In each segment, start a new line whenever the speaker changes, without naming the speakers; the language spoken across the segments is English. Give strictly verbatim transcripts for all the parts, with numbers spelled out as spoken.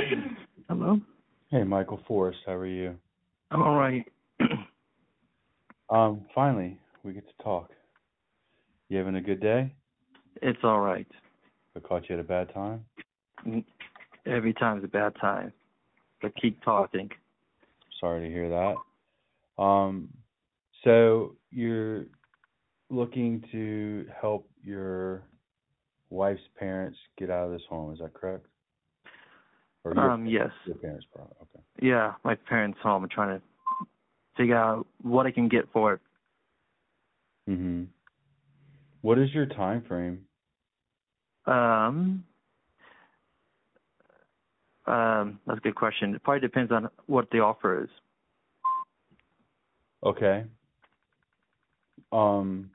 Hello?
Hey, Michael Forrest, how are you?
I'm all right.
Um, finally, we get to talk. You having a good day?
It's all right.
I caught you at a bad time?
Mm, Every time's a bad time. But keep talking.
Sorry to hear that. Um, so you're looking to help your wife's parents get out of this home, is that correct? Or your
Um, yes.
your parents' problem? Okay.
Yeah, my parents' home. I'm trying to figure out what I can get for it.
Mhm. What is your time frame?
Um, um, that's a good question. It probably depends on what the offer is.
Okay. Um,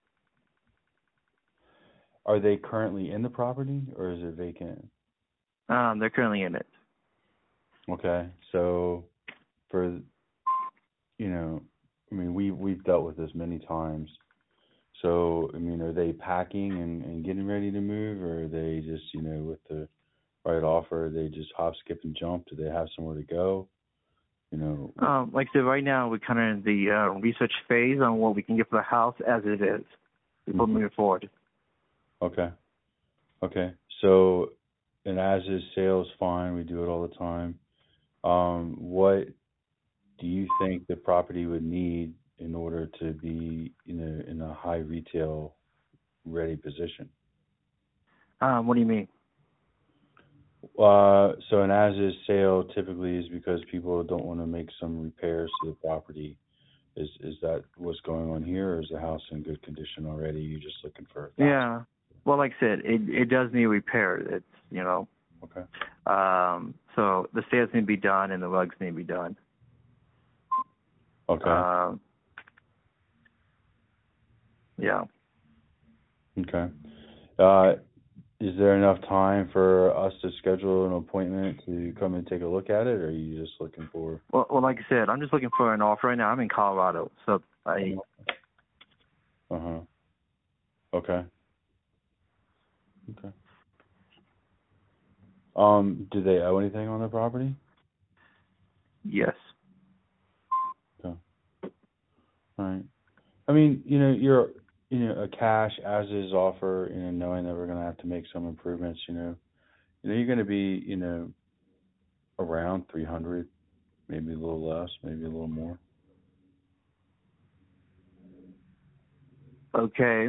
are they currently in the property or is it vacant?
Um, they're currently in it.
Okay. So for you know, I mean, we we've dealt with this many times. So, I mean, are they packing and, and getting ready to move, or are they just, you know, with the right offer, they just hop, skip, and jump? Do they have somewhere to go? You know.
Um, like I said, right now we're kind of in the uh, research phase on what we can get for the house as it is before
Mhm.
moving forward.
Okay. Okay. So, an as is sale is fine. We do it all the time. Um, what do you think the property would need in order to be, you know, in a high retail ready position?
Um, what do you mean?
Uh, so an as-is sale typically is because people don't want to make some repairs to the property. Is is that what's going on here, or is the house in good condition already? You're just looking for a thousand.
Yeah. Well, like I said, it it does need repair. It's you know,
Okay.
um, so the stairs need to be done and the rugs need to be done.
Okay.
Um, yeah.
Okay. Uh, is there enough time for us to schedule an appointment to come and take a look at it, or are you just looking for?
Well, well, like I said, I'm just looking for an offer right now. I'm in Colorado, so I
Uh huh. Okay. Okay. Um, do they owe anything on the property?
yes.
Okay. All right. I mean, you know, you're, you know, a cash as is offer, you know, knowing that we're going to have to make some improvements, you know, you know, you're going to be, you know, around three hundred, maybe a little less, maybe a little more.
Okay.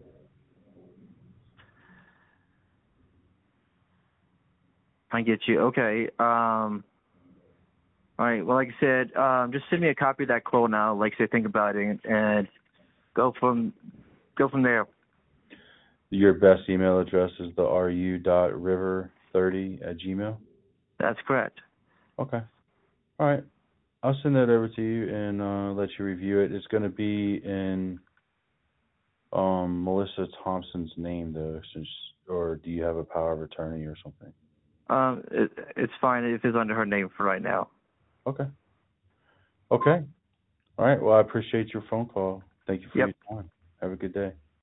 I get you. Okay. Um. All right. Well, like I said, um, just send me a copy of that quote now. Like I said, think about it and go from go from there.
Your best email address is the ru dot river thirty at gmail.
That's correct.
Okay. All right. I'll send that over to you and uh, let you review it. It's going to be in um, Melissa Thompson's name, though, since, or do you have a power of attorney or something?
Um, it, it's fine if it's under her name for right now.
Okay. Okay. All right. Well, I appreciate your phone call. Thank you for
Yep.
your time. Have a good day.